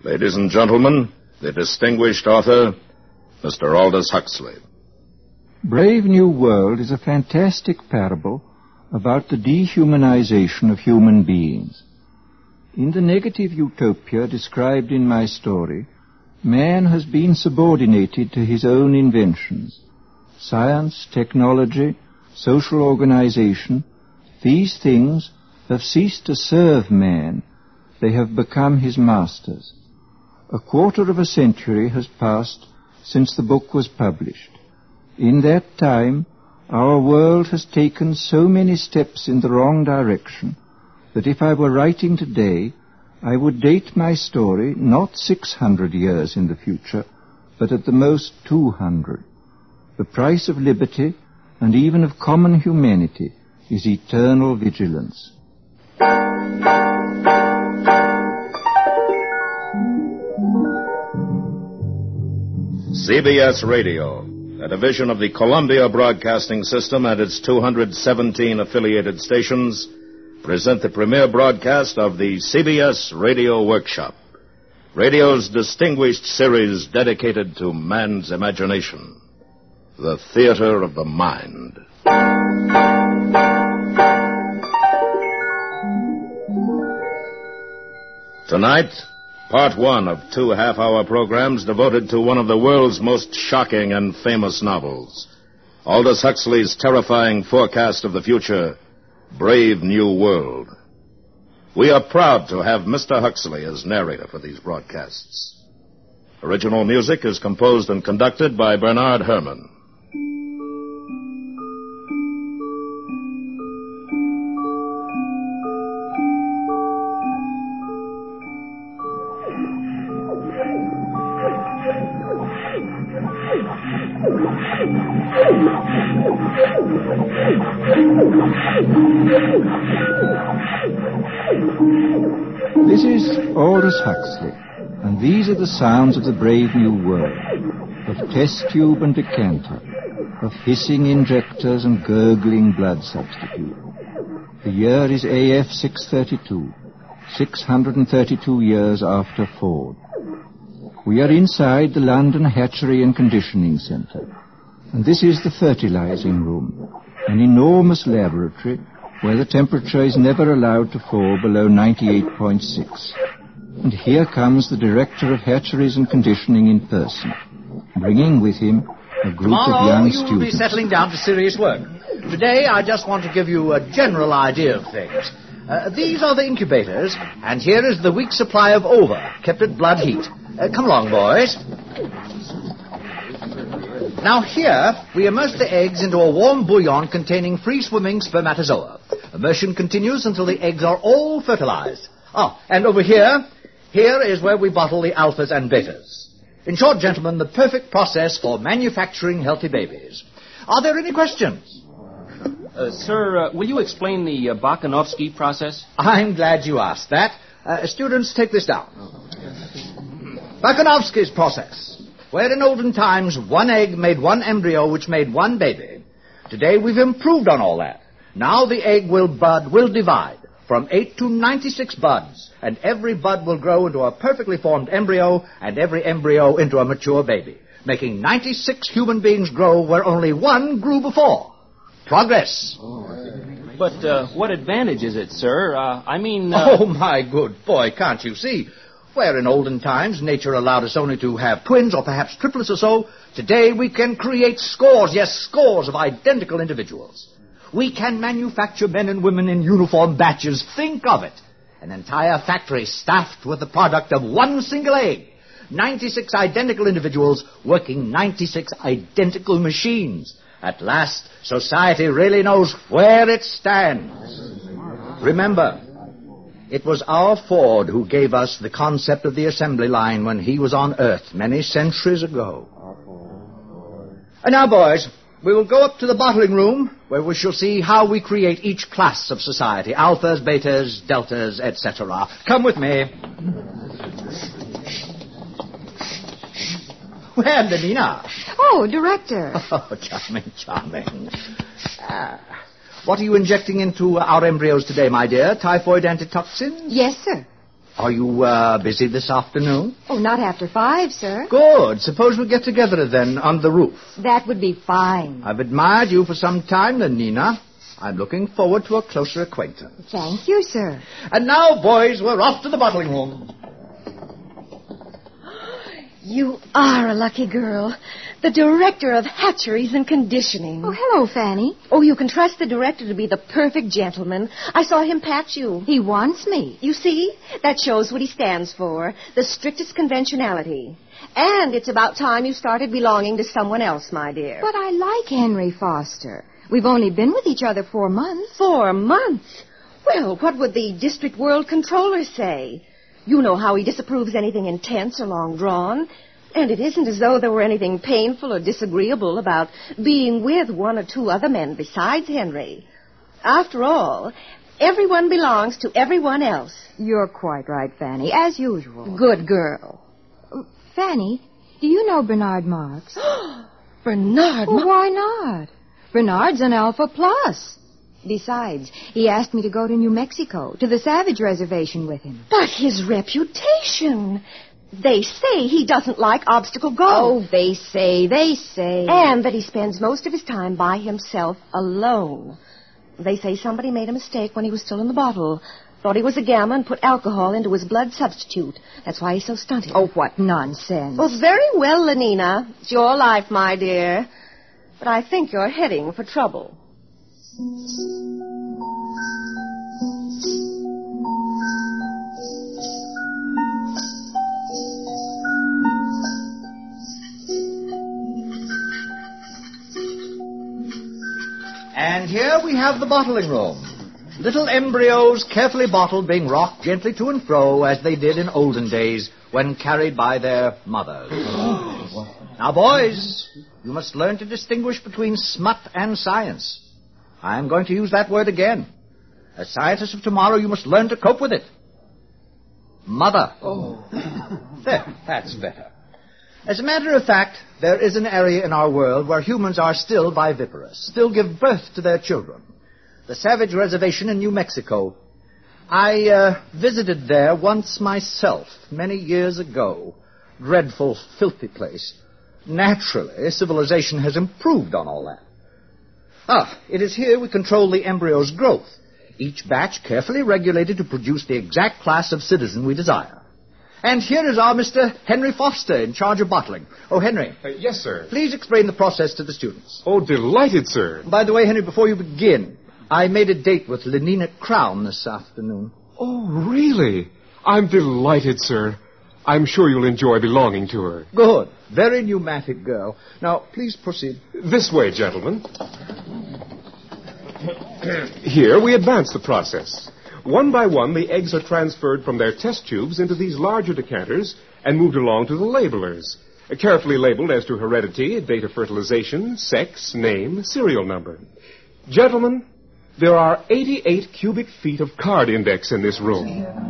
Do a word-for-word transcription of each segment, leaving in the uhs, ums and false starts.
Ladies and gentlemen, the distinguished author, Mister Aldous Huxley. Brave New World is a fantastic parable about the dehumanization of human beings. In the negative utopia described in my story, man has been subordinated to his own inventions. Science, technology, social organization, these things have ceased to serve man. They have become his masters. A quarter of a century has passed since the book was published. In that time, our world has taken so many steps in the wrong direction that if I were writing today, I would date my story not six hundred years in the future, but at the most two hundred. The price of liberty, and even of common humanity, is eternal vigilance. C B S Radio, a division of the Columbia Broadcasting System and its two hundred seventeen affiliated stations, present the premiere broadcast of the C B S Radio Workshop, radio's distinguished series dedicated to man's imagination, the theater of the mind. Tonight, part one of two half-hour programs devoted to one of the world's most shocking and famous novels, Aldous Huxley's terrifying forecast of the future, Brave New World. We are proud to have Mister Huxley as narrator for these broadcasts. Original music is composed and conducted by Bernard Herrmann. This is Aldous Huxley, and these are the sounds of the brave new world, of test tube and decanter, of hissing injectors and gurgling blood substitute. The year is A F six thirty-two, six hundred thirty-two years after Ford. We are inside the London Hatchery and Conditioning Centre, and this is the fertilizing room, an enormous laboratory where the temperature is never allowed to fall below ninety-eight point six. And here comes the director of hatcheries and conditioning in person, bringing with him a group Tomorrow of young you students. will be settling down to serious work. Today I just want to give you a general idea of things. Uh, these are the incubators, and here is the week's supply of ova, kept at blood heat. Uh, come along, boys. Now here, we immerse the eggs into a warm bouillon containing free-swimming spermatozoa. Immersion continues until the eggs are all fertilized. Ah, and over here, here is where we bottle the alphas and betas. In short, gentlemen, the perfect process for manufacturing healthy babies. Are there any questions? Uh, sir, uh, will you explain the uh, Bakhanovsky process? I'm glad you asked that. Uh, students, take this down. Bakhanovsky's process. Where in olden times one egg made one embryo which made one baby. Today we've improved on all that. Now the egg will bud, will divide from eight to ninety-six buds, and every bud will grow into a perfectly formed embryo, and every embryo into a mature baby, making ninety-six human beings grow where only one grew before. Progress. But uh, what advantage is it, sir? Uh, I mean... Uh... Oh, my good boy, can't you see? Where in olden times nature allowed us only to have twins or perhaps triplets or so, today we can create scores, yes, scores of identical individuals. We can manufacture men and women in uniform batches. Think of it. An entire factory staffed with the product of one single egg. ninety-six identical individuals working ninety-six identical machines. At last, society really knows where it stands. Remember, it was our Ford who gave us the concept of the assembly line when he was on Earth many centuries ago. And now, boys, we will go up to the bottling room where we shall see how we create each class of society, alphas, betas, deltas, et cetera. Come with me. Where, Lenina? Oh, Director. Oh, charming, charming. Ah. What are you injecting into our embryos today, my dear? Typhoid antitoxins? Yes, sir. Are you uh, busy this afternoon? Oh, not after five, sir. Good. Suppose we get together then on the roof. That would be fine. I've admired you for some time, Lenina. I'm looking forward to a closer acquaintance. Thank you, sir. And now, boys, we're off to the bottling room. You are a lucky girl. The director of hatcheries and conditioning. Oh, hello, Fanny. Oh, you can trust the director to be the perfect gentleman. I saw him pat you. He wants me. You see? That shows what he stands for. The strictest conventionality. And it's about time you started belonging to someone else, my dear. But I like Henry Foster. We've only been with each other four months. Four months? Well, what would the district world controller say? You know how he disapproves anything intense or long drawn. And it isn't as though there were anything painful or disagreeable about being with one or two other men besides Henry. After all, everyone belongs to everyone else. You're quite right, Fanny, as usual. Good girl. Uh, Fanny, do you know Bernard Marx? Bernard Well, Mar- why not? Bernard's an Alpha Plus. Besides, he asked me to go to New Mexico, to the Savage Reservation with him. But his reputation. They say he doesn't like obstacle golf. Oh, they say, they say. And that he spends most of his time by himself alone. They say somebody made a mistake when he was still in the bottle. Thought he was a gamma and put alcohol into his blood substitute. That's why he's so stunted. Oh, what nonsense. Well, very well, Lenina. It's your life, my dear. But I think you're heading for trouble. And here we have the bottling room. Little embryos carefully bottled being rocked gently to and fro as they did in olden days when carried by their mothers. Now, boys, you must learn to distinguish between smut and science. I'm going to use that word again. As scientists of tomorrow, you must learn to cope with it. Mother. Oh. There, that's better. As a matter of fact, there is an area in our world where humans are still viviparous, still give birth to their children. The Savage Reservation in New Mexico. I uh, visited there once myself, many years ago. Dreadful, filthy place. Naturally, civilization has improved on all that. Ah, it is here we control the embryo's growth, each batch carefully regulated to produce the exact class of citizen we desire. And here is our Mister Henry Foster in charge of bottling. Oh, Henry. Uh, yes, sir. Please explain the process to the students. Oh, delighted, sir. By the way, Henry, before you begin, I made a date with Lenina Crown this afternoon. Oh, really? I'm delighted, sir. I'm sure you'll enjoy belonging to her. Good. Very pneumatic girl. Now, please proceed. This way, gentlemen. Here we advance the process. One by one, the eggs are transferred from their test tubes into these larger decanters and moved along to the labelers, carefully labeled as to heredity, date of fertilization, sex, name, serial number. Gentlemen, there are eighty-eight cubic feet of card index in this room.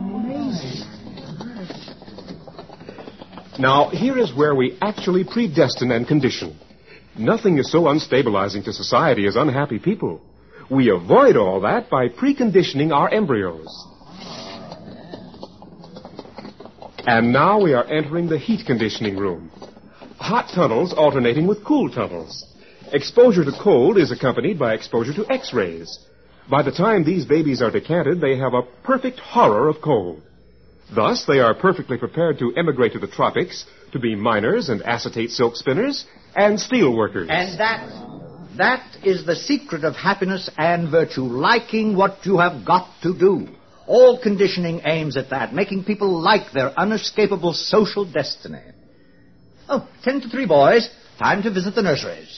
Now, here is where we actually predestine and condition. Nothing is so unstabilizing to society as unhappy people. We avoid all that by preconditioning our embryos. And now we are entering the heat conditioning room. Hot tunnels alternating with cool tunnels. Exposure to cold is accompanied by exposure to X-rays. By the time these babies are decanted, they have a perfect horror of cold. Thus, they are perfectly prepared to emigrate to the tropics, to be miners and acetate silk spinners, and steel workers. And that, that is the secret of happiness and virtue, liking what you have got to do. All conditioning aims at that, making people like their unescapable social destiny. Oh, ten to three, boys. Time to visit the nurseries.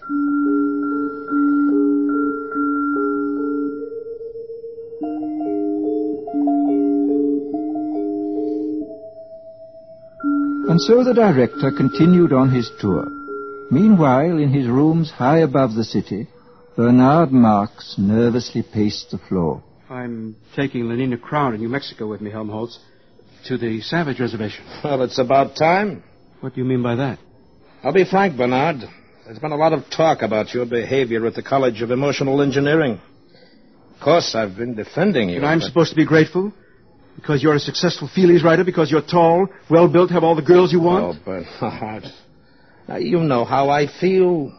And so the director continued on his tour. Meanwhile, in his rooms high above the city, Bernard Marx nervously paced the floor. I'm taking Lenina Crown in New Mexico with me, Helmholtz, to the Savage Reservation. Well, it's about time. What do you mean by that? I'll be frank, Bernard. There's been a lot of talk about your behavior at the College of Emotional Engineering. Of course, I've been defending you. And I'm but... supposed to be grateful? Because you're a successful feelies writer? Because you're tall, well-built, have all the girls you want? Oh, Bernard. Now, you know how I feel.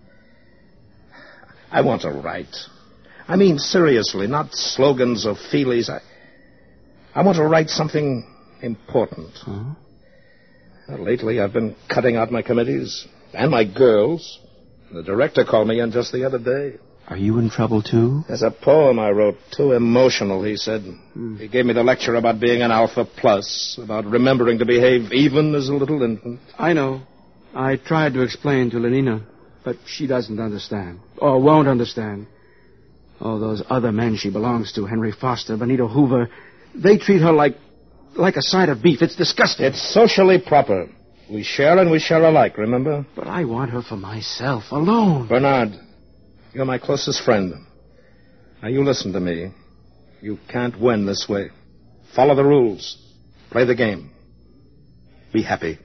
I want to write. I mean, seriously, not slogans or feelies. I, I want to write something important. Huh? Well, lately, I've been cutting out my committees and my girls. The director called me in just the other day. Are you in trouble, too? There's a poem I wrote, too emotional, he said. Hmm. He gave me the lecture about being an alpha plus, about remembering to behave even as a little infant. I know. I tried to explain to Lenina, but she doesn't understand, or won't understand. Oh, those other men she belongs to, Henry Foster, Benito Hoover, they treat her like, like a side of beef. It's disgusting. It's socially proper. We share and we share alike, remember? But I want her for myself, alone. Bernard, you're my closest friend. Now, you listen to me. You can't win this way. Follow the rules. Play the game. Be happy.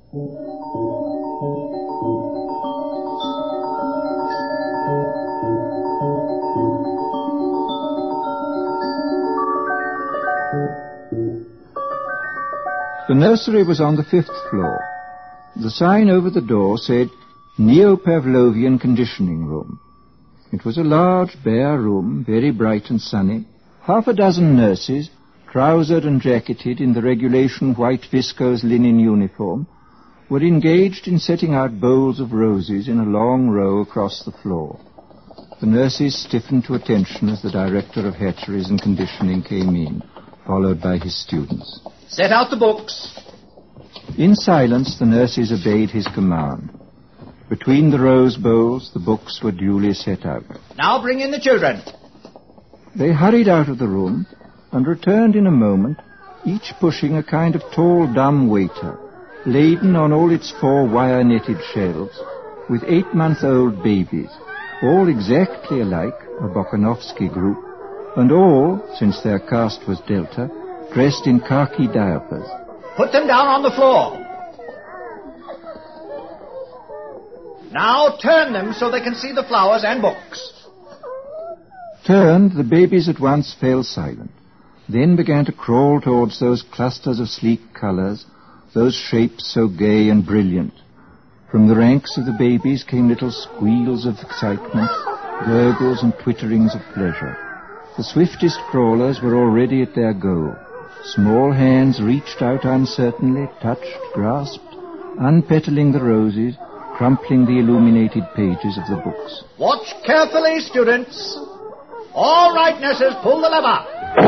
The nursery was on the fifth floor. The sign over the door said, Neo-Pavlovian Conditioning Room. It was a large, bare room, very bright and sunny. Half a dozen nurses, trousered and jacketed in the regulation white viscose linen uniform, were engaged in setting out bowls of roses in a long row across the floor. The nurses stiffened to attention as the director of hatcheries and conditioning came in, followed by his students. Set out the books. In silence, the nurses obeyed his command. Between the rose bowls, the books were duly set out. Now bring in the children. They hurried out of the room and returned in a moment, each pushing a kind of tall, dumb waiter, laden on all its four wire-netted shelves with eight-month-old babies, all exactly alike, a Bokanovsky group, and all, since their caste was Delta, dressed in khaki diapers. Put them down on the floor. Now turn them so they can see the flowers and books. Turned, the babies at once fell silent, then began to crawl towards those clusters of sleek colors, those shapes so gay and brilliant. From the ranks of the babies came little squeals of excitement, gurgles and twitterings of pleasure. The swiftest crawlers were already at their goal. Small hands reached out uncertainly, touched, grasped, unpetaling the roses, crumpling the illuminated pages of the books. Watch carefully, students. All right, nurses, pull the lever.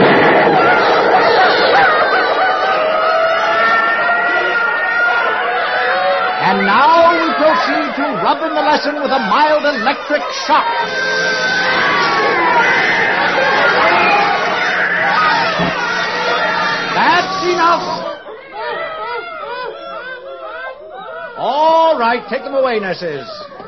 And now we proceed to rub in the lesson with a mild electric shock. That's enough. All right, take them away, nurses.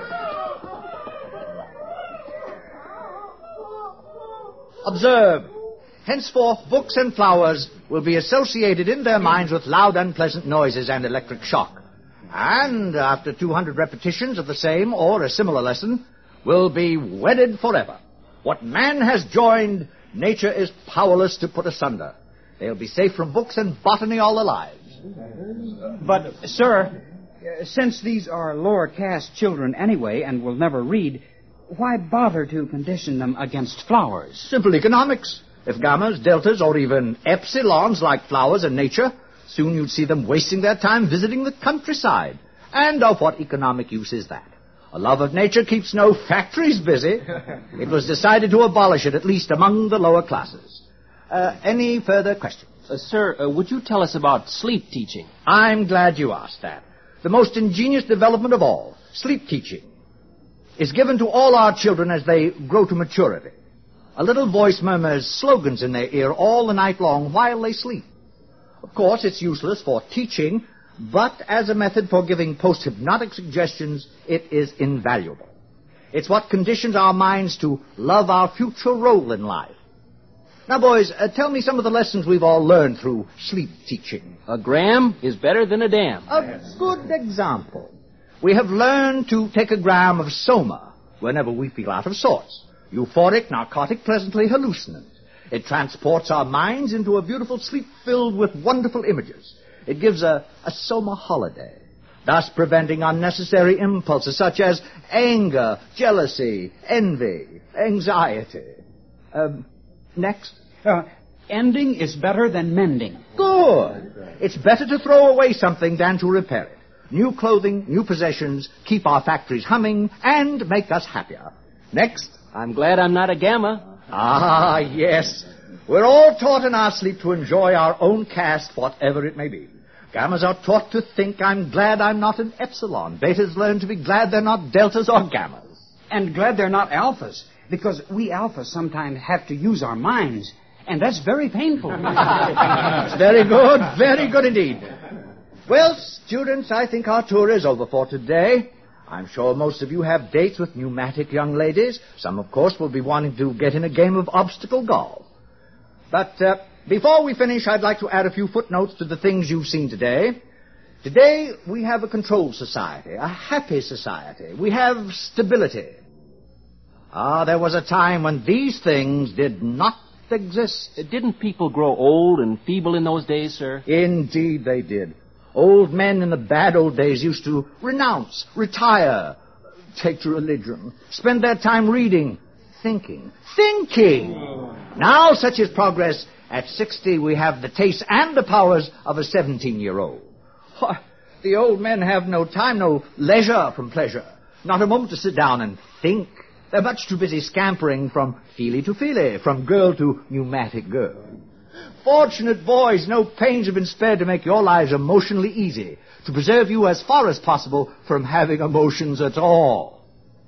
Observe. Henceforth, books and flowers will be associated in their minds with loud, unpleasant noises and electric shock. And after two hundred repetitions of the same or a similar lesson, will be wedded forever. What man has joined, nature is powerless to put asunder. They'll be safe from books and botany all their lives. But, sir, since these are lower caste children anyway and will never read, why bother to condition them against flowers? Simple economics. If gammas, deltas, or even epsilons like flowers and nature, soon you'd see them wasting their time visiting the countryside. And of what economic use is that? A love of nature keeps no factories busy. It was decided to abolish it, at least among the lower classes. Uh, any further questions? Uh, sir, uh, would you tell us about sleep teaching? I'm glad you asked that. The most ingenious development of all, sleep teaching, is given to all our children as they grow to maturity. A little voice murmurs slogans in their ear all the night long while they sleep. Of course, it's useless for teaching, but as a method for giving post-hypnotic suggestions, it is invaluable. It's what conditions our minds to love our future role in life. Now, boys, uh, tell me some of the lessons we've all learned through sleep teaching. A gram is better than a dam. A good example. We have learned to take a gram of soma whenever we feel out of sorts. Euphoric, narcotic, pleasantly hallucinant. It transports our minds into a beautiful sleep filled with wonderful images. It gives a, a summer holiday, thus preventing unnecessary impulses such as anger, jealousy, envy, anxiety. Um, next. Uh, ending is better than mending. Good. It's better to throw away something than to repair it. New clothing, new possessions keep our factories humming and make us happier. Next. I'm glad I'm not a gamma. Ah, yes. We're all taught in our sleep to enjoy our own caste, whatever it may be. Gammas are taught to think, I'm glad I'm not an epsilon. Betas learn to be glad they're not deltas or gammas. And glad they're not alphas, because we alphas sometimes have to use our minds, and that's very painful. Very good, very good indeed. Well, students, I think our tour is over for today. I'm sure most of you have dates with pneumatic young ladies. Some, of course, will be wanting to get in a game of obstacle golf. But uh, before we finish, I'd like to add a few footnotes to the things you've seen today. Today, we have a controlled society, a happy society. We have stability. Ah, there was a time when these things did not exist. Didn't people grow old and feeble in those days, sir? Indeed they did. Old men in the bad old days used to renounce, retire, take to religion, spend their time reading, thinking, thinking. Now, such is progress. At sixty, we have the taste and the powers of a seventeen-year-old. The old men have no time, no leisure from pleasure, not a moment to sit down and think. They're much too busy scampering from feely to feely, from girl to pneumatic girl. Fortunate boys, no pains have been spared to make your lives emotionally easy, to preserve you as far as possible from having emotions at all.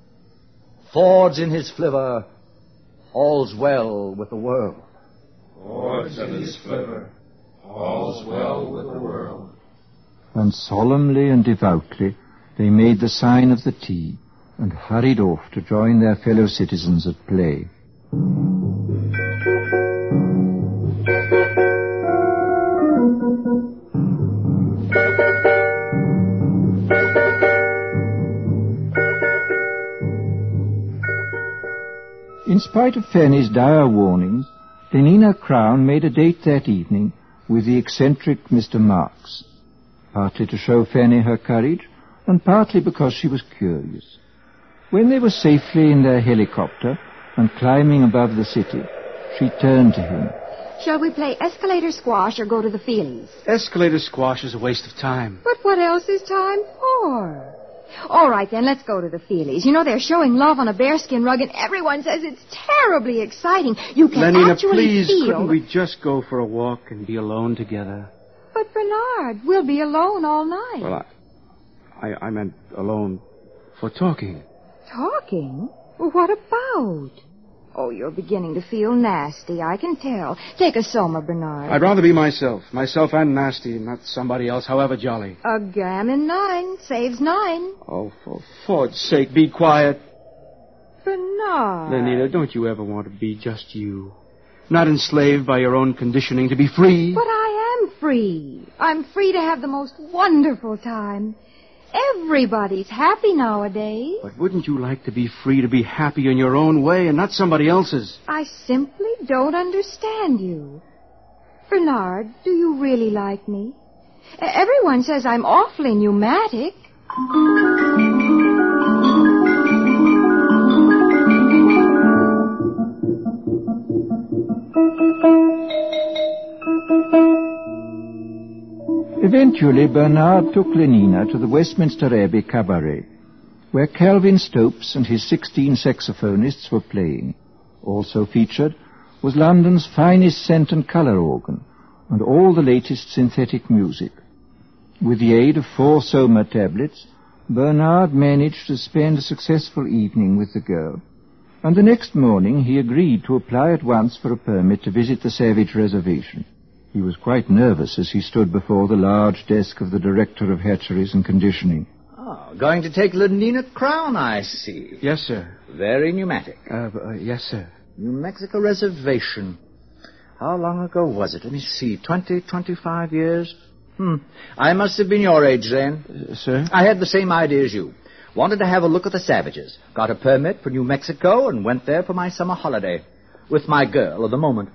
Ford's in his flivver, all's well with the world. Ford's in his flivver, all's well with the world. And solemnly and devoutly they made the sign of the T and hurried off to join their fellow citizens at play. In spite of Fanny's dire warnings, Lenina Crown made a date that evening with the eccentric Mister Marks, partly to show Fanny her courage, and partly because she was curious. When they were safely in their helicopter and climbing above the city, she turned to him. Shall we play escalator squash or go to the fields? Escalator squash is a waste of time. But what else is time for? All right, then, let's go to the Feelies. You know, they're showing love on a bearskin rug, and everyone says it's terribly exciting. You can Lenina, actually please, feel... couldn't we just go for a walk and be alone together? But, Bernard, we'll be alone all night. Well, I, I, I meant alone for talking. Talking? Well, what about? Oh, you're beginning to feel nasty, I can tell. Take a soma, Bernard. I'd rather be myself. Myself and nasty, not somebody else, however jolly. A gammon nine saves nine. Oh, for Ford's sake, be quiet. Bernard. Lenina, don't you ever want to be just you? Not enslaved by your own conditioning, to be free. But I am free. I'm free to have the most wonderful time. Everybody's happy nowadays. But wouldn't you like to be free to be happy in your own way and not somebody else's? I simply don't understand you. Bernard, do you really like me? Everyone says I'm awfully pneumatic. Eventually, Bernard took Lenina to the Westminster Abbey Cabaret, where Calvin Stopes and his sixteen saxophonists were playing. Also featured was London's finest scent and colour organ, and all the latest synthetic music. With the aid of four Soma tablets, Bernard managed to spend a successful evening with the girl, and the next morning he agreed to apply at once for a permit to visit the Savage Reservation. He was quite nervous as he stood before the large desk of the Director of Hatcheries and Conditioning. Oh, going to take Lenina Crown, I see. Yes, sir. Very pneumatic. Uh, uh, yes, sir. New Mexico Reservation. How long ago was it? Let me see. Twenty, twenty-five years? Hmm. I must have been your age then. Uh, sir? I had the same idea as you. Wanted to have a look at the Savages. Got a permit for New Mexico and went there for my summer holiday. With my girl of the moment.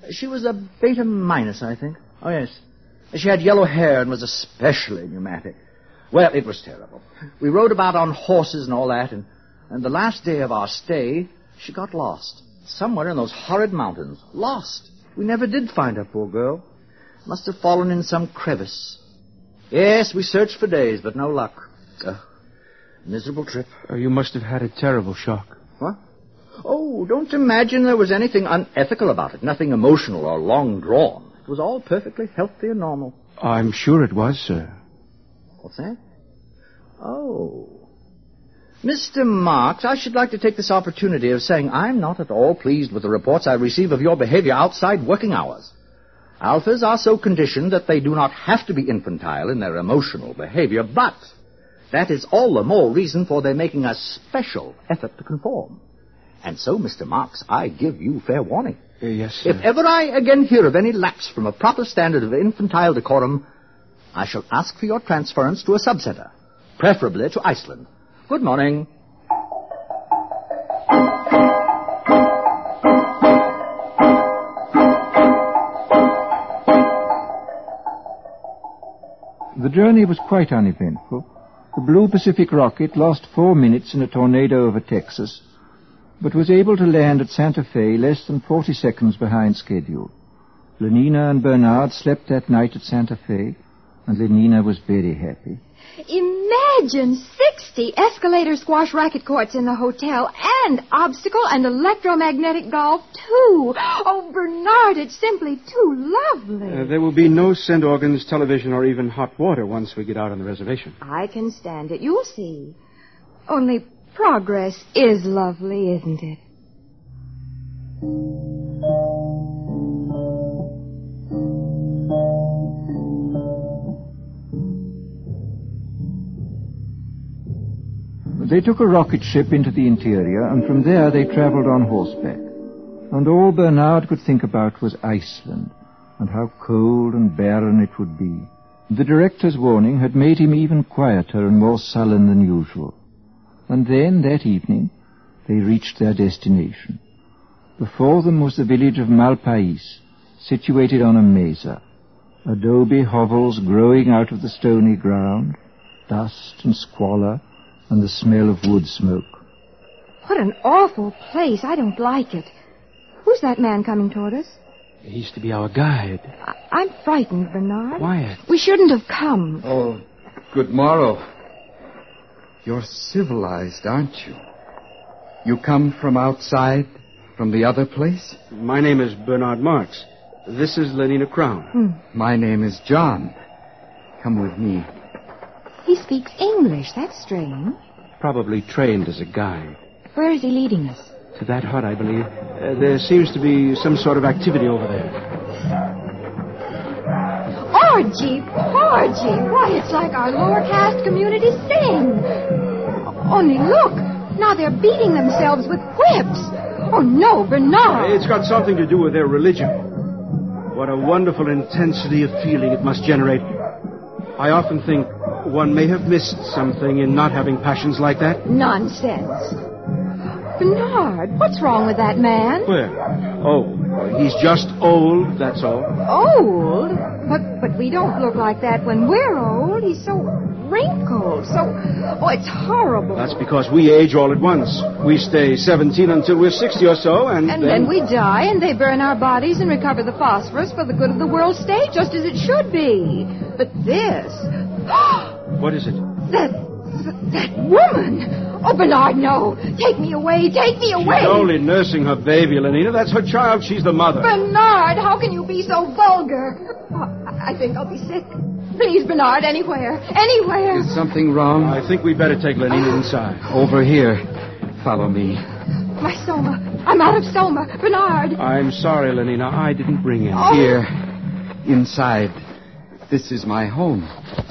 She was a beta minus, I think. Oh, yes. She had yellow hair and was especially pneumatic. Well, it was terrible. We rode about on horses and all that, and, and the last day of our stay, she got lost. Somewhere in those horrid mountains. Lost. We never did find her, poor girl. Must have fallen in some crevice. Yes, we searched for days, but no luck. Uh, miserable trip. Uh, you must have had a terrible shock. What? Oh, don't imagine there was anything unethical about it. Nothing emotional or long drawn. It was all perfectly healthy and normal. I'm sure it was, sir. What's that? Oh. Mister Marks, I should like to take this opportunity of saying I'm not at all pleased with the reports I receive of your behavior outside working hours. Alphas are so conditioned that they do not have to be infantile in their emotional behavior, but that is all the more reason for their making a special effort to conform. And so, Mister Marks, I give you fair warning. Uh, yes, sir. If ever I again hear of any lapse from a proper standard of infantile decorum, I shall ask for your transference to a subcenter, preferably to Iceland. Good morning. The journey was quite uneventful. The Blue Pacific rocket lost four minutes in a tornado over Texas, but was able to land at Santa Fe less than forty seconds behind schedule. Lenina and Bernard slept that night at Santa Fe, and Lenina was very happy. Imagine sixty escalator squash racket courts in the hotel, and obstacle and electromagnetic golf, too. Oh, Bernard, it's simply too lovely. Uh, there will be no scent organs, television, or even hot water once we get out on the reservation. I can stand it. You'll see. Only progress is lovely, isn't it? They took a rocket ship into the interior, and from there they traveled on horseback. And all Bernard could think about was Iceland, and how cold and barren it would be. The director's warning had made him even quieter and more sullen than usual. And then, that evening, they reached their destination. Before them was the village of Malpais, situated on a mesa. Adobe hovels growing out of the stony ground, dust and squalor, and the smell of wood smoke. What an awful place. I don't like it. Who's that man coming toward us? He's to be our guide. I- I'm frightened, Bernard. Quiet. We shouldn't have come. Oh, good morrow. You're civilized, aren't you? You come from outside, from the other place? My name is Bernard Marks. This is Lenina Crown. Hmm. My name is John. Come with me. He speaks English. That's strange. Probably trained as a guide. Where is he leading us? To that hut, I believe. Uh, there seems to be some sort of activity over there. Orgy! Orgy! Why, it's like our lower caste community sing. Only look. Now they're beating themselves with whips. Oh, no, Bernard. It's got something to do with their religion. What a wonderful intensity of feeling it must generate. I often think one may have missed something in not having passions like that. Nonsense. Bernard, what's wrong with that man? Where? Oh, he's just old, that's all. Old? But but we don't look like that when we're old. He's so wrinkled, so... Oh, it's horrible. That's because we age all at once. We stay seventeen until we're sixty or so, and, And then... then we die, and they burn our bodies and recover the phosphorus for the good of the world state, just as it should be. But this... What is it? That... that woman! Oh, Bernard, no. Take me away. Take me away. She's only nursing her baby, Lenina. That's her child. She's the mother. Bernard, how can you be so vulgar? Oh, I think I'll be sick. Please, Bernard, anywhere. Anywhere. Is something wrong? I think we'd better take Lenina inside. Over here. Follow me. My Soma. I'm out of Soma. Bernard. I'm sorry, Lenina. I didn't bring him. Oh. Here. Inside. This is my home.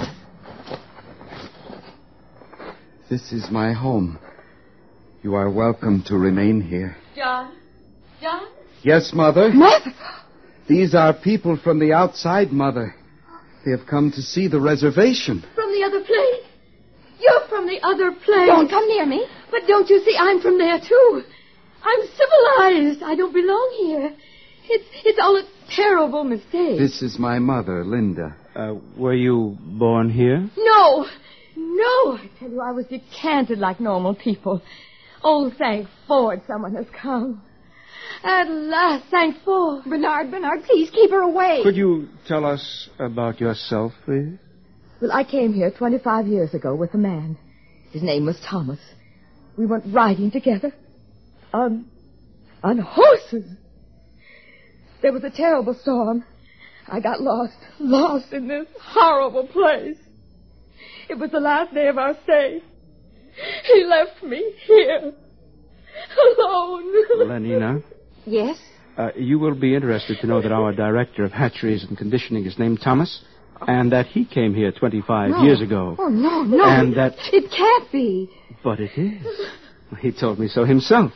This is my home. You are welcome to remain here. John? John? Yes, Mother? Mother? These are people from the outside, Mother. They have come to see the reservation. From the other place? You're from the other place. Don't come near me. But don't you see I'm from there, too? I'm civilized. I don't belong here. It's, it's all a terrible mistake. This is my mother, Linda. Uh, were you born here? No. No. I tell you, I was decanted like normal people. Oh, thank Ford someone has come. At last, thank Ford. Bernard, Bernard, please keep her away. Could you tell us about yourself, please? Well, I came here twenty-five years ago with a man. His name was Thomas. We went riding together on, on horses. There was a terrible storm. I got lost, lost in this horrible place. It was the last day of our stay. He left me here, alone. Lenina? Yes? Uh, you will be interested to know that our director of hatcheries and conditioning is named Thomas, and that he came here twenty-five No. years ago. Oh, no, no. And that... It can't be. But it is. He told me so himself.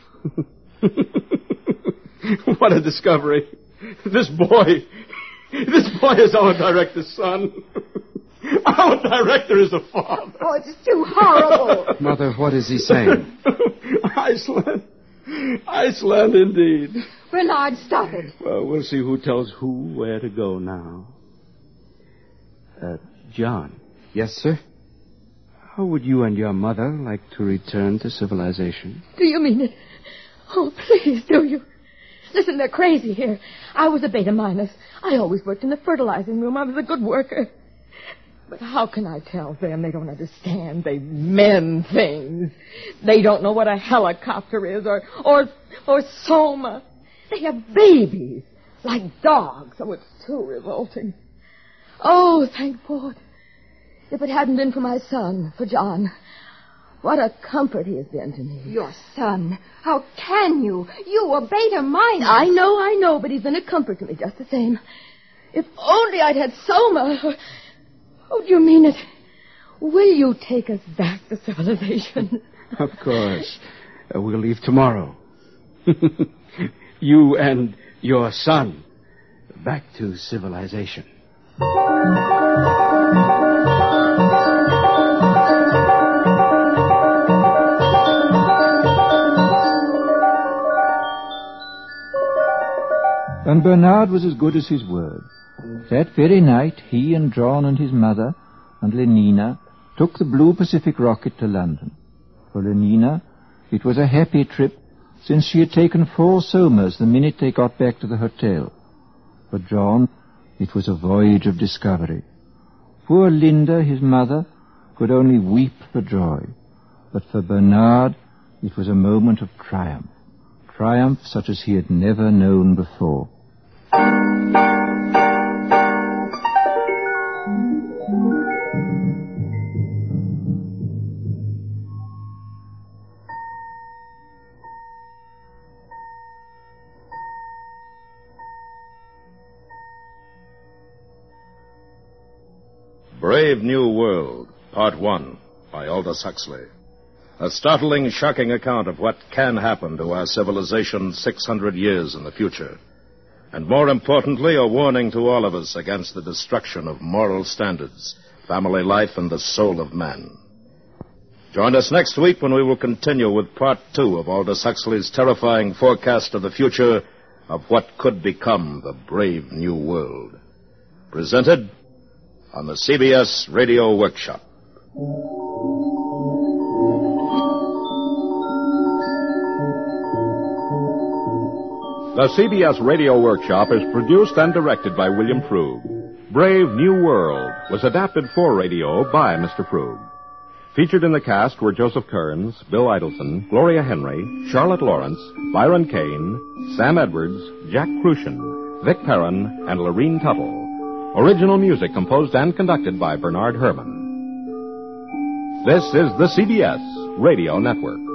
What a discovery. This boy... This boy is our director's son. Our director is a father. Oh, it's too horrible. Mother, what is he saying? Iceland. Iceland, indeed. Bernard, stop it. Well, we'll see who tells who where to go now. Uh, John. Yes, sir? How would you and your mother like to return to civilization? Do you mean it? Oh, please, do you? Listen, they're crazy here. I was a beta minus. I always worked in the fertilizing room. I was a good worker. But how can I tell them? They don't understand. They men things. They don't know what a helicopter is or or or soma. They have babies like dogs. Oh, it's too revolting. Oh, thank God. If it hadn't been for my son, for John, what a comfort he has been to me. Your son. How can you? You a beta minus. I know, I know, but he's been a comfort to me just the same. If only I'd had Soma. Oh, do you mean it? Will you take us back to civilization? Of course. Uh, we'll leave tomorrow. You and your son back to civilization. And Bernard was as good as his word. That very night, he and John and his mother and Lenina took the Blue Pacific rocket to London. For Lenina, it was a happy trip, since she had taken four somas the minute they got back to the hotel. For John, it was a voyage of discovery. Poor Linda, his mother, could only weep for joy. But for Bernard, it was a moment of triumph. Triumph such as he had never known before. Brave New World, Part One, by Aldous Huxley. A startling, shocking account of what can happen to our civilization six hundred years in the future. And more importantly, a warning to all of us against the destruction of moral standards, family life, and the soul of man. Join us next week when we will continue with Part Two of Aldous Huxley's terrifying forecast of the future of what could become the brave new world. Presented on the C B S Radio Workshop. The C B S Radio Workshop is produced and directed by William Frug. Brave New World was adapted for radio by Mister Frug. Featured in the cast were Joseph Kearns, Bill Idelson, Gloria Henry, Charlotte Lawrence, Byron Kane, Sam Edwards, Jack Crucian, Vic Perrin, and Lorene Tuttle. Original music composed and conducted by Bernard Herrmann. This is the C B S Radio Network.